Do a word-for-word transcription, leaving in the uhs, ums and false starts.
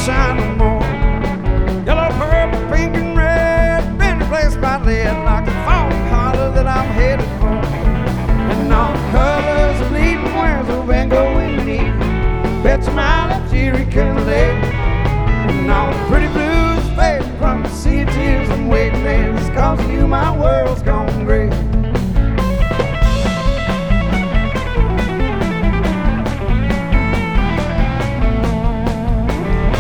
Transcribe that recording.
shine no more. Yellow, purple, pink, and red, been replaced by lead, like the falling hollow that I'm headed for. And all the colors bleeding, where's the wind going neat? Bet your mileage, here he comes.